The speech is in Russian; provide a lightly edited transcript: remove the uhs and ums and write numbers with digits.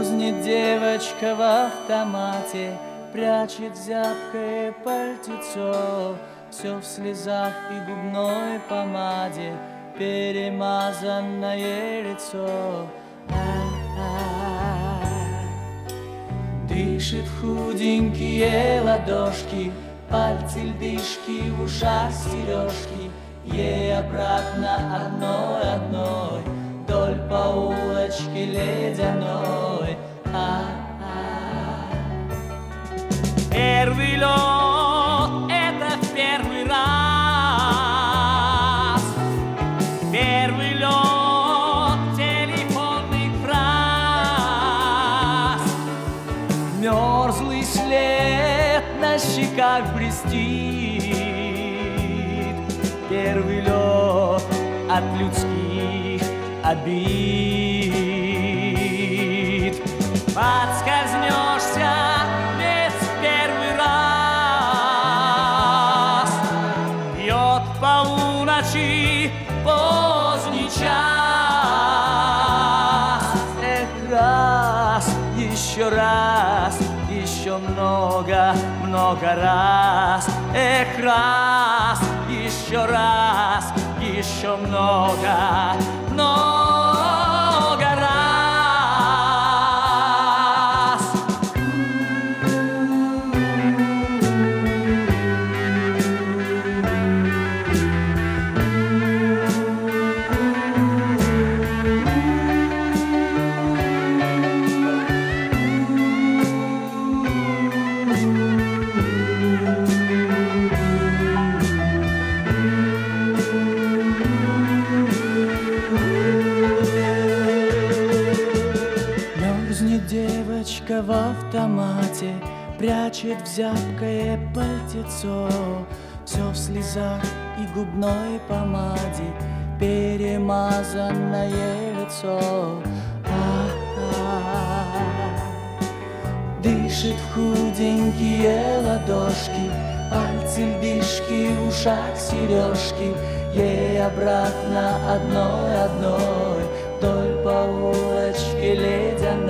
Мерзнет девочка в автомате, прячет зябкое пальтецо, все в слезах и губной помаде, перемазанное лицо. Дышит в худенькие ладошки, пальцы льдышки, в ушах сережки, ей обратно одной, вдоль по улочке ледяной. Первый лед — это в первый раз, первый лед телефонных фраз. Мерзлый след на щеках блестит, первый лед от людских обид. Подскользнешься без первый раз, бьет полуночи поздний час. Эх, раз, еще много раз. Эх, раз, еще много раз. Девочка в автомате прячет в зябкое пальтецо, все в слезах и губной помаде, перемазанное лицо. Дышит в худенькие ладошки, пальцы льдышки, в ушах сережки, ей обратно одной, вдоль по улочке ледяной.